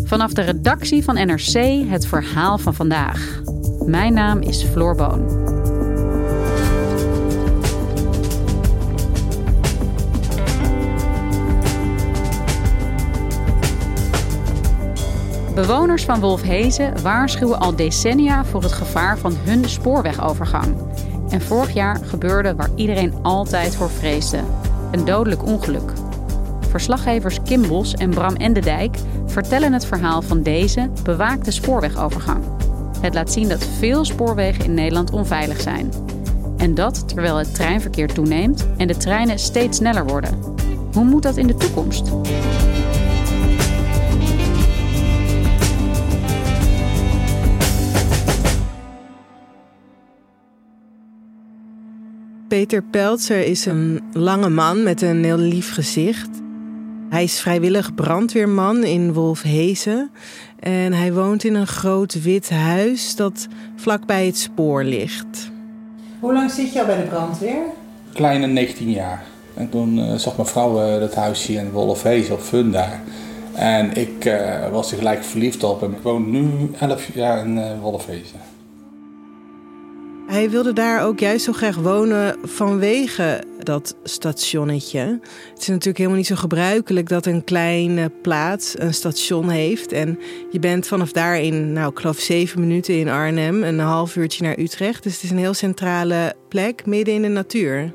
Vanaf de redactie van NRC het verhaal van vandaag. Mijn naam is Floor Boon. Bewoners van Wolfheze waarschuwen al decennia voor het gevaar van hun spoorwegovergang. En vorig jaar gebeurde waar iedereen altijd voor vreesde: een dodelijk ongeluk. Verslaggevers Kim Bos en Bram Endendijk vertellen het verhaal van deze bewaakte spoorwegovergang. Het laat zien dat veel spoorwegen in Nederland onveilig zijn. En dat terwijl het treinverkeer toeneemt en de treinen steeds sneller worden. Hoe moet dat in de toekomst? Peter Peltzer is een lange man met een heel lief gezicht. Hij is vrijwillig brandweerman in Wolfheze. En hij woont in een groot wit huis dat vlakbij het spoor ligt. Hoe lang zit je al bij de brandweer? Kleine 19 jaar. En toen zag mijn vrouw dat huis hier in Wolfheze op Funda. En ik was er gelijk verliefd op. En ik woon nu 11 jaar in Wolfheze. Hij wilde daar ook juist zo graag wonen vanwege dat stationnetje. Het is natuurlijk helemaal niet zo gebruikelijk dat een kleine plaats een station heeft. En je bent vanaf daar in, ik geloof 7 minuten in Arnhem, een half uurtje naar Utrecht. Dus het is een heel centrale plek, midden in de natuur.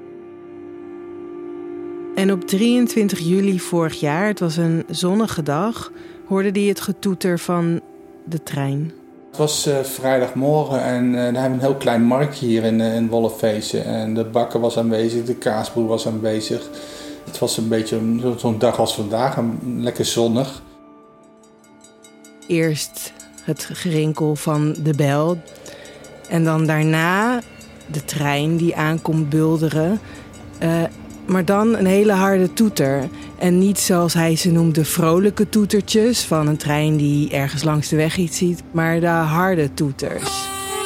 En op 23 juli vorig jaar, het was een zonnige dag, hoorde hij het getoeter van de trein. Het was vrijdagmorgen en daar hebben we een heel klein marktje hier in Wolfheze. En de bakker was aanwezig, de kaasboer was aanwezig. Het was een beetje zo'n dag als vandaag, lekker zonnig. Eerst het gerinkel van de bel. En dan daarna de trein die aankomt bulderen. Maar dan een hele harde toeter. En niet zoals hij ze noemde vrolijke toetertjes van een trein die ergens langs de weg iets ziet, maar de harde toeters.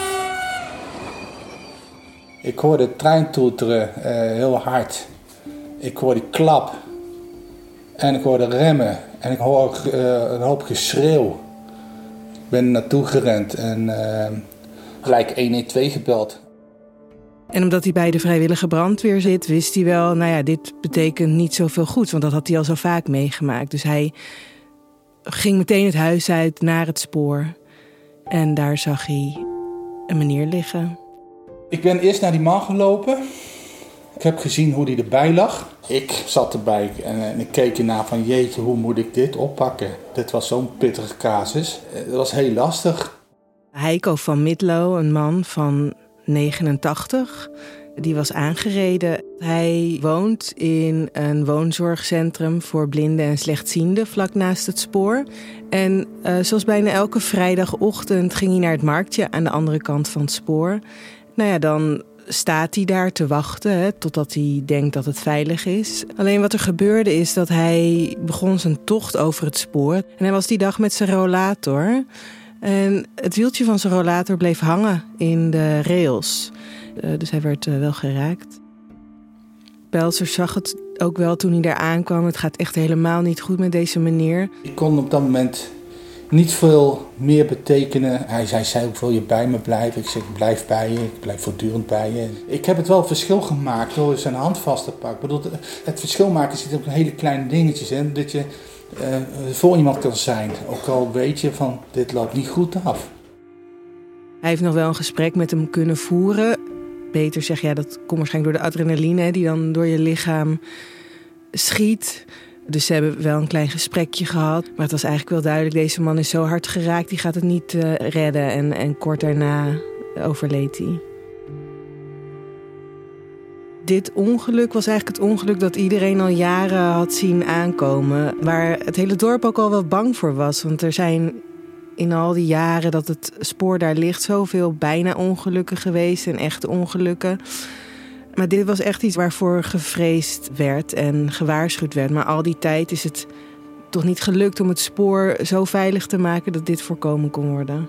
Ik hoorde de trein toeteren heel hard. Ik hoorde klap. En ik hoorde remmen. En ik hoorde een hoop geschreeuw. Ik ben er naartoe gerend en gelijk 112 gebeld. En omdat hij bij de vrijwillige brandweer zit, wist hij wel, dit betekent niet zoveel goeds, want dat had hij al zo vaak meegemaakt. Dus hij ging meteen het huis uit naar het spoor. En daar zag hij een meneer liggen. Ik ben eerst naar die man gelopen. Ik heb gezien hoe hij erbij lag. Ik zat erbij en ik keek ernaar van, jeetje, hoe moet ik dit oppakken? Dit was zo'n pittige casus. Het was heel lastig. Heiko van Midlo, een man van 89, die was aangereden. Hij woont in een woonzorgcentrum voor blinden en slechtzienden vlak naast het spoor. En zoals bijna elke vrijdagochtend ging hij naar het marktje aan de andere kant van het spoor. Dan staat hij daar te wachten totdat hij denkt dat het veilig is. Alleen wat er gebeurde is dat hij begon zijn tocht over het spoor. En hij was die dag met zijn rollator. En het wieltje van zijn rollator bleef hangen in de rails. Dus hij werd wel geraakt. Peltzer zag het ook wel toen hij daar aankwam. Het gaat echt helemaal niet goed met deze meneer. Ik kon op dat moment niet veel meer betekenen. Hij zei ook, wil je bij me blijven? Ik zeg, ik blijf bij je. Ik blijf voortdurend bij je. Ik heb het wel verschil gemaakt door zijn hand vast te pakken. Ik bedoel, het verschil maken zit ook in hele kleine dingetjes. Hè? Dat je voor iemand kan zijn. Ook al weet je van, dit loopt niet goed af. Hij heeft nog wel een gesprek met hem kunnen voeren. Peter zegt, dat komt waarschijnlijk door de adrenaline die dan door je lichaam schiet. Dus ze hebben wel een klein gesprekje gehad. Maar het was eigenlijk wel duidelijk, deze man is zo hard geraakt, die gaat het niet redden. En kort daarna overleed hij. Dit ongeluk was eigenlijk het ongeluk dat iedereen al jaren had zien aankomen. Waar het hele dorp ook al wel bang voor was. Want er zijn in al die jaren dat het spoor daar ligt zoveel bijna ongelukken geweest en echte ongelukken. Maar dit was echt iets waarvoor gevreesd werd en gewaarschuwd werd. Maar al die tijd is het toch niet gelukt om het spoor zo veilig te maken dat dit voorkomen kon worden.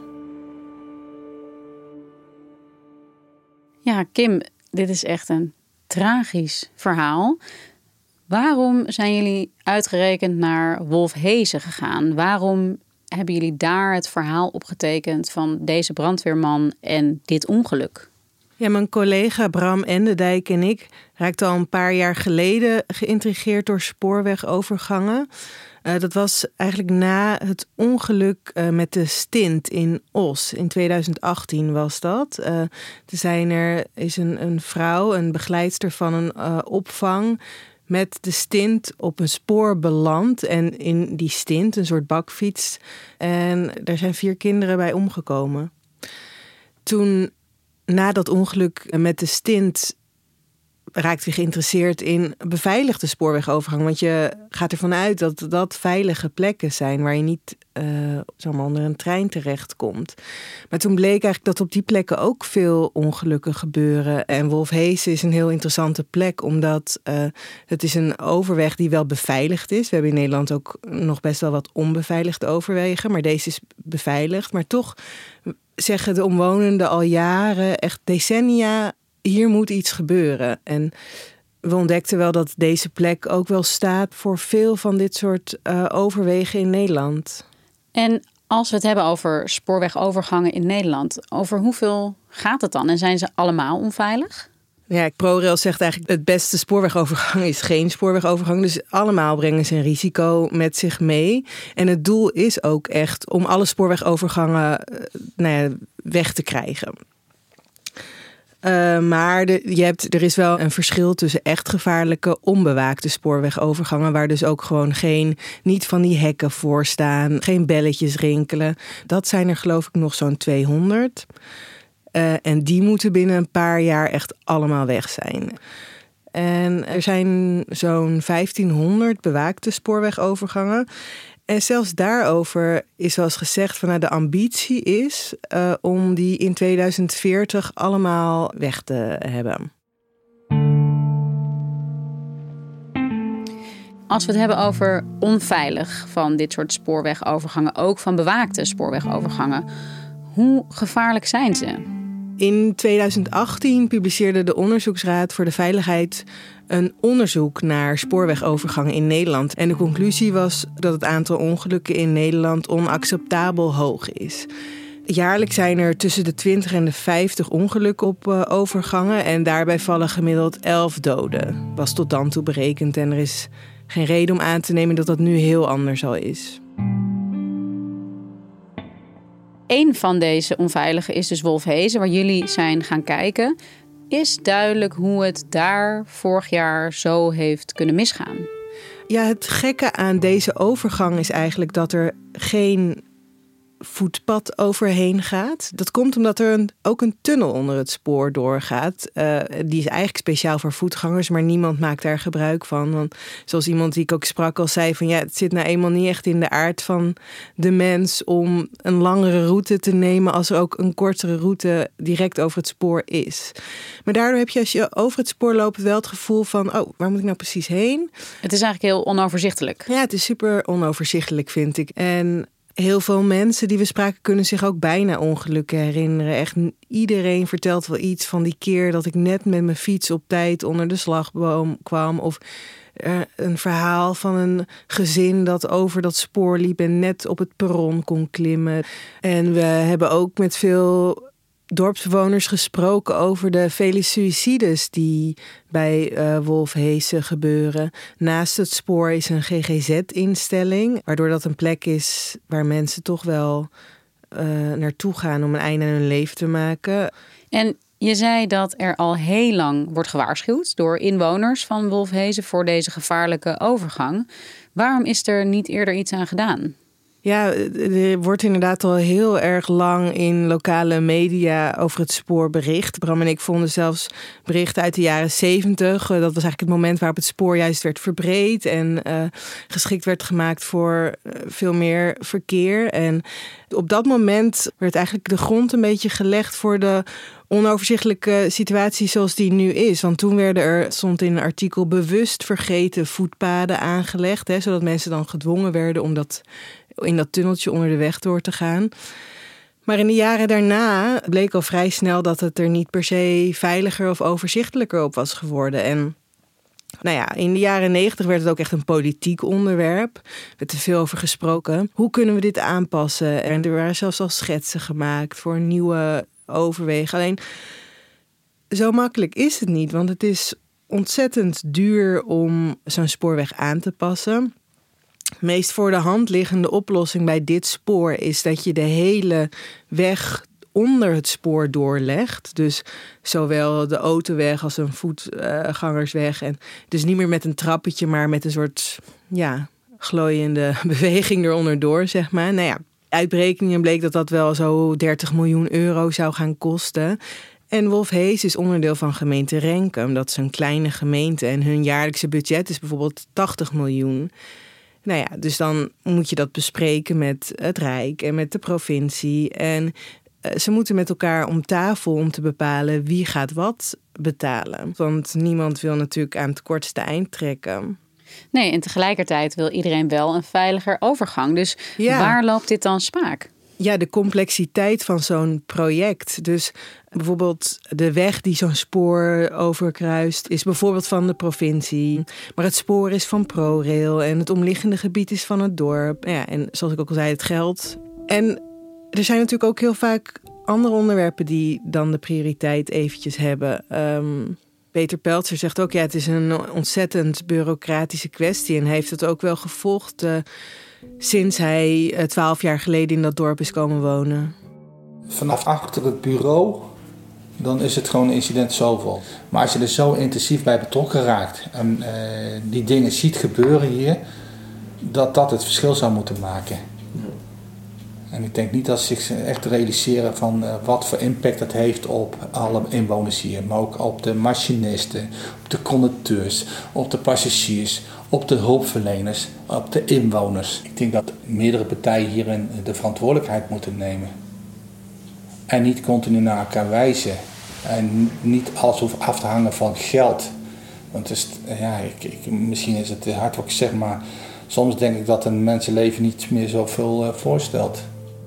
Ja, Kim, dit is echt een tragisch verhaal. Waarom zijn jullie uitgerekend naar Wolfheze gegaan? Waarom hebben jullie daar het verhaal opgetekend van deze brandweerman en dit ongeluk? Ja, mijn collega Bram Endendijk en ik raakten al een paar jaar geleden geïntrigeerd door spoorwegovergangen. Dat was eigenlijk na het ongeluk met de stint in Os. In 2018 was dat. Er is een vrouw, een begeleidster van een opvang, met de stint op een spoor beland. En in die stint, een soort bakfiets. En daar zijn 4 kinderen bij omgekomen. Toen, na dat ongeluk met de stint, raakt hij geïnteresseerd in beveiligde spoorwegovergang. Want je gaat ervan uit dat dat veilige plekken zijn waar je niet zomaar onder een trein terechtkomt. Maar toen bleek eigenlijk dat op die plekken ook veel ongelukken gebeuren. En Wolfhezen is een heel interessante plek, omdat het is een overweg die wel beveiligd is. We hebben in Nederland ook nog best wel wat onbeveiligde overwegen, maar deze is beveiligd. Maar toch zeggen de omwonenden al jaren, echt decennia, hier moet iets gebeuren. En we ontdekten wel dat deze plek ook wel staat voor veel van dit soort overwegen in Nederland. En als we het hebben over spoorwegovergangen in Nederland, over hoeveel gaat het dan? En zijn ze allemaal onveilig? Ja, ProRail zegt eigenlijk het beste spoorwegovergang is geen spoorwegovergang. Dus allemaal brengen ze een risico met zich mee. En het doel is ook echt om alle spoorwegovergangen weg te krijgen. Maar er is wel een verschil tussen echt gevaarlijke onbewaakte spoorwegovergangen, waar dus ook gewoon niet van die hekken voor staan, geen belletjes rinkelen. Dat zijn er geloof ik nog zo'n 200. En die moeten binnen een paar jaar echt allemaal weg zijn. En er zijn zo'n 1500 bewaakte spoorwegovergangen. En zelfs daarover is wel eens gezegd van de ambitie is om die in 2040 allemaal weg te hebben. Als we het hebben over onveilig van dit soort spoorwegovergangen, ook van bewaakte spoorwegovergangen, hoe gevaarlijk zijn ze? In 2018 publiceerde de Onderzoeksraad voor de Veiligheid een onderzoek naar spoorwegovergangen in Nederland. En de conclusie was dat het aantal ongelukken in Nederland onacceptabel hoog is. Jaarlijks zijn er tussen de 20 en de 50 ongelukken op overgangen. En daarbij vallen gemiddeld 11 doden. Was tot dan toe berekend en er is geen reden om aan te nemen dat dat nu heel anders al is. Eén van deze onveilige is dus Wolfhezen, waar jullie zijn gaan kijken. Is duidelijk hoe het daar vorig jaar zo heeft kunnen misgaan? Ja, het gekke aan deze overgang is eigenlijk dat er geen voetpad overheen gaat. Dat komt omdat er ook een tunnel onder het spoor doorgaat. Die is eigenlijk speciaal voor voetgangers, maar niemand maakt daar gebruik van. Want zoals iemand die ik ook sprak al zei van het zit nou eenmaal niet echt in de aard van de mens om een langere route te nemen als er ook een kortere route direct over het spoor is. Maar daardoor heb je als je over het spoor loopt wel het gevoel van waar moet ik nou precies heen? Het is eigenlijk heel onoverzichtelijk. Ja, het is super onoverzichtelijk, vind ik. En heel veel mensen die we spraken kunnen zich ook bijna ongelukken herinneren. Echt iedereen vertelt wel iets van die keer dat ik net met mijn fiets op tijd onder de slagboom kwam. Of een verhaal van een gezin dat over dat spoor liep en net op het perron kon klimmen. En we hebben ook met veel dorpsbewoners gesproken over de vele suïcides die bij Wolfhezen gebeuren. Naast het spoor is een GGZ-instelling, waardoor dat een plek is waar mensen toch wel naartoe gaan om een einde aan hun leven te maken. En je zei dat er al heel lang wordt gewaarschuwd door inwoners van Wolfhezen voor deze gevaarlijke overgang. Waarom is er niet eerder iets aan gedaan? Ja, er wordt inderdaad al heel erg lang in lokale media over het spoor bericht. Bram en ik vonden zelfs berichten uit de jaren 70. Dat was eigenlijk het moment waarop het spoor juist werd verbreed en geschikt werd gemaakt voor veel meer verkeer. En op dat moment werd eigenlijk de grond een beetje gelegd voor de onoverzichtelijke situatie zoals die nu is. Want toen stond in een artikel bewust vergeten voetpaden aangelegd, zodat mensen dan gedwongen werden om in dat tunneltje onder de weg door te gaan. Maar in de jaren daarna bleek al vrij snel dat het er niet per se veiliger of overzichtelijker op was geworden. En Nou ja, in de jaren 90 werd het ook echt een politiek onderwerp. Er werd er veel over gesproken. Hoe kunnen we dit aanpassen? En er waren zelfs al schetsen gemaakt voor nieuwe overwegen. Alleen, zo makkelijk is het niet, want het is ontzettend duur om zo'n spoorweg aan te passen. De meest voor de hand liggende oplossing bij dit spoor is dat je de hele weg onder het spoor doorlegt. Dus zowel de autoweg als een voetgangersweg. En dus niet meer met een trappetje, maar met een soort glooiende beweging eronder door, zeg maar. Nou ja, uit berekeningen bleek dat dat wel zo 30 miljoen euro zou gaan kosten. En Wolfhees is onderdeel van gemeente Renkum. Dat is een kleine gemeente en hun jaarlijkse budget is bijvoorbeeld 80 miljoen. Nou ja, dus dan moet je dat bespreken met het Rijk en met de provincie. En ze moeten met elkaar om tafel om te bepalen wie gaat wat betalen. Want niemand wil natuurlijk aan het kortste eind trekken. Nee, en tegelijkertijd wil iedereen wel een veiliger overgang. Dus waar loopt dit dan spaak? Ja, de complexiteit van zo'n project. Dus bijvoorbeeld de weg die zo'n spoor overkruist is bijvoorbeeld van de provincie. Maar het spoor is van ProRail en het omliggende gebied is van het dorp. Ja, en zoals ik ook al zei, het geld. En er zijn natuurlijk ook heel vaak andere onderwerpen die dan de prioriteit eventjes hebben. Peter Peltzer zegt ook, het is een ontzettend bureaucratische kwestie. En hij heeft het ook wel gevolgd sinds hij 12 jaar geleden in dat dorp is komen wonen. Vanaf achter het bureau, dan is het gewoon een incident zoveel. Maar als je er zo intensief bij betrokken raakt en die dingen ziet gebeuren hier, dat het verschil zou moeten maken. En ik denk niet dat ze zich echt realiseren van wat voor impact het heeft op alle inwoners hier. Maar ook op de machinisten, op de conducteurs, op de passagiers, op de hulpverleners, op de inwoners. Ik denk dat meerdere partijen hierin de verantwoordelijkheid moeten nemen. En niet continu naar elkaar wijzen. En niet alles hoeft af te hangen van geld. Want het is, misschien is het hard wat ik zeg, maar soms denk ik dat een mensenleven niet meer zoveel voorstelt.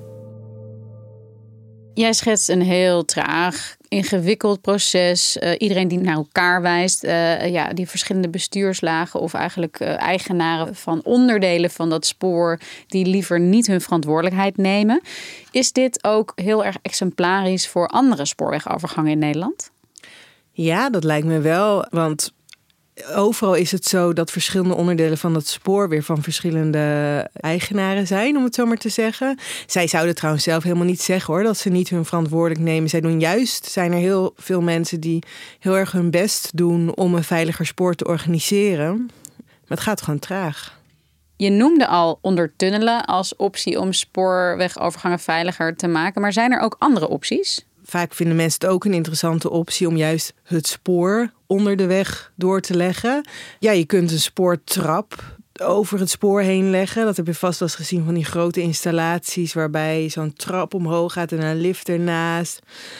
Jij schetst een heel traag, ingewikkeld proces. Iedereen die naar elkaar wijst. Die verschillende bestuurslagen of eigenlijk eigenaren van onderdelen van dat spoor die liever niet hun verantwoordelijkheid nemen. Is dit ook heel erg exemplarisch voor andere spoorwegovergangen in Nederland? Ja, dat lijkt me wel, want overal is het zo dat verschillende onderdelen van het spoor weer van verschillende eigenaren zijn, om het zo maar te zeggen. Zij zouden trouwens zelf helemaal niet zeggen hoor, dat ze niet hun verantwoordelijk nemen. Zij doen zijn er heel veel mensen die heel erg hun best doen om een veiliger spoor te organiseren. Maar het gaat gewoon traag. Je noemde al ondertunnelen als optie om spoorwegovergangen veiliger te maken. Maar zijn er ook andere opties? Vaak vinden mensen het ook een interessante optie om juist het spoor onder de weg door te leggen. Ja, je kunt een spoortrap over het spoor heen leggen. Dat heb je vast wel eens gezien van die grote installaties waarbij zo'n trap omhoog gaat en een lift ernaast.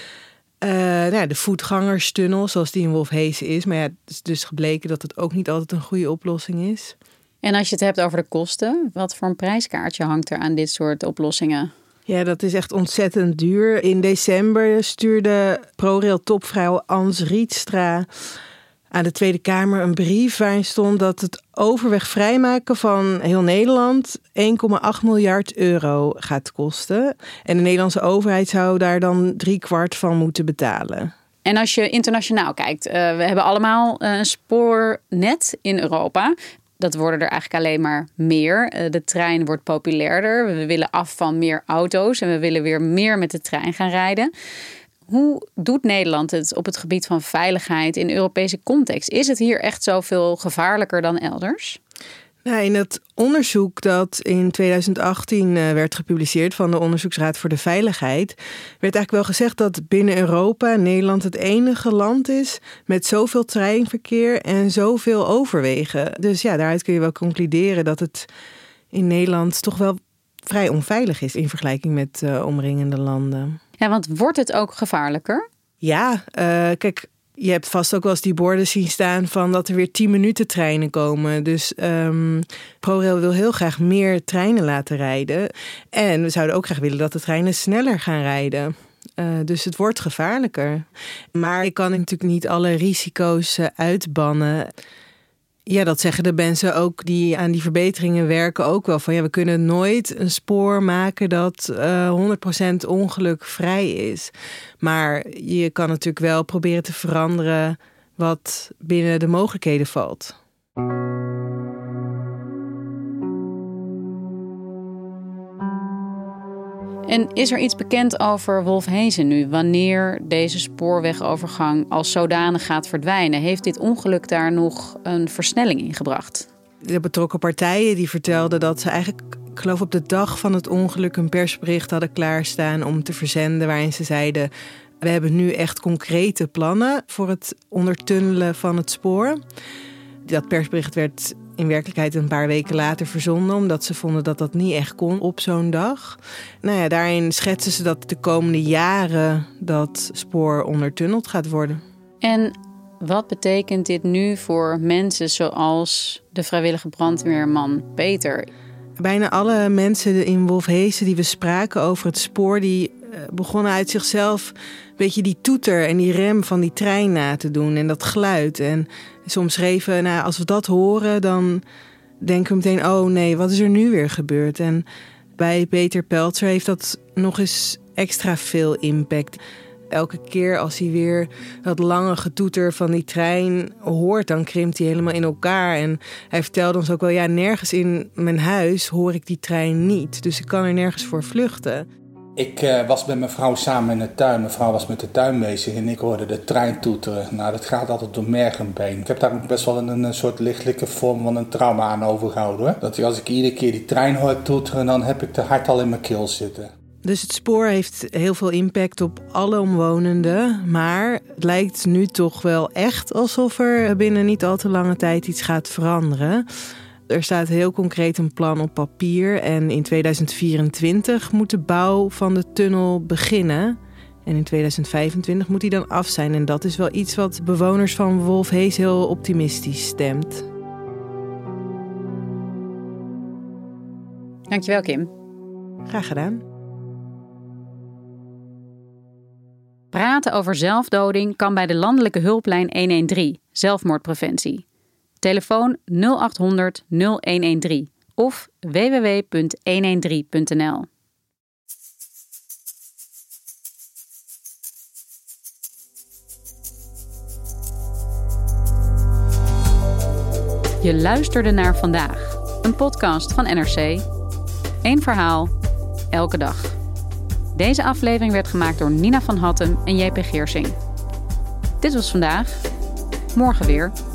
De voetgangerstunnel, zoals die in Wolfhees is. Maar het is dus gebleken dat het ook niet altijd een goede oplossing is. En als je het hebt over de kosten, wat voor een prijskaartje hangt er aan dit soort oplossingen? Ja, dat is echt ontzettend duur. In december stuurde ProRail-topvrouw Ans Rietstra aan de Tweede Kamer een brief waarin stond dat het overweg vrijmaken van heel Nederland 1,8 miljard euro gaat kosten. En de Nederlandse overheid zou daar dan 3/4 van moeten betalen. En als je internationaal kijkt, we hebben allemaal een spoornet in Europa. Dat worden er eigenlijk alleen maar meer. De trein wordt populairder. We willen af van meer auto's en we willen weer meer met de trein gaan rijden. Hoe doet Nederland het op het gebied van veiligheid in Europese context? Is het hier echt zoveel gevaarlijker dan elders? Nou, in het onderzoek dat in 2018 werd gepubliceerd van de Onderzoeksraad voor de Veiligheid, werd eigenlijk wel gezegd dat binnen Europa Nederland het enige land is met zoveel treinverkeer en zoveel overwegen. Dus ja, daaruit kun je wel concluderen dat het in Nederland toch wel vrij onveilig is in vergelijking met omringende landen. Ja, want wordt het ook gevaarlijker? Ja, kijk, je hebt vast ook wel eens die borden zien staan van dat er weer 10 minuten treinen komen. Dus ProRail wil heel graag meer treinen laten rijden. En we zouden ook graag willen dat de treinen sneller gaan rijden. Dus het wordt gevaarlijker. Maar ik kan natuurlijk niet alle risico's uitbannen. Ja, dat zeggen de mensen ook die aan die verbeteringen werken ook wel. Van ja, we kunnen nooit een spoor maken dat 100% ongelukvrij is. Maar je kan natuurlijk wel proberen te veranderen wat binnen de mogelijkheden valt. En is er iets bekend over Wolfheze nu? Wanneer deze spoorwegovergang als zodanig gaat verdwijnen? Heeft dit ongeluk daar nog een versnelling in gebracht? De betrokken partijen die vertelden dat ze eigenlijk, ik geloof op de dag van het ongeluk, een persbericht hadden klaarstaan om te verzenden. Waarin ze zeiden, we hebben nu echt concrete plannen voor het ondertunnelen van het spoor. Dat persbericht werd in werkelijkheid een paar weken later verzonden, omdat ze vonden dat dat niet echt kon op zo'n dag. Nou ja, daarin schetsen ze dat de komende jaren dat spoor ondertunneld gaat worden. En wat betekent dit nu voor mensen zoals de vrijwillige brandweerman Peter? Bijna alle mensen in Wolfheze die we spraken over het spoor, die begonnen uit zichzelf een beetje die toeter en die rem van die trein na te doen en dat geluid. En soms schreven, nou, als we dat horen, dan denken we meteen, oh nee, wat is er nu weer gebeurd? En bij Peter Peltzer heeft dat nog eens extra veel impact. Elke keer als hij weer dat lange getoeter van die trein hoort, dan krimpt hij helemaal in elkaar. En hij vertelde ons ook wel, ja, nergens in mijn huis hoor ik die trein niet. Dus ik kan er nergens voor vluchten. Ik was met mijn vrouw samen in de tuin. Mijn vrouw was met de tuin bezig en ik hoorde de trein toeteren. Nou, dat gaat altijd door merg en been. Ik heb daar ook best wel een soort lichtelijke vorm van een trauma aan overgehouden, hoor. Dat als ik iedere keer die trein hoor toeteren, dan heb ik de hart al in mijn keel zitten. Dus het spoor heeft heel veel impact op alle omwonenden. Maar het lijkt nu toch wel echt alsof er binnen niet al te lange tijd iets gaat veranderen. Er staat heel concreet een plan op papier. En in 2024 moet de bouw van de tunnel beginnen. En in 2025 moet die dan af zijn. En dat is wel iets wat bewoners van Wolfheze heel optimistisch stemt. Dankjewel, Kim. Graag gedaan. Praten over zelfdoding kan bij de landelijke hulplijn 113, zelfmoordpreventie. Telefoon 0800 0113 of www.113.nl. Je luisterde naar Vandaag, een podcast van NRC. Eén verhaal, elke dag. Deze aflevering werd gemaakt door Nina van Hattem en JP Geersing. Dit was Vandaag. Morgen weer.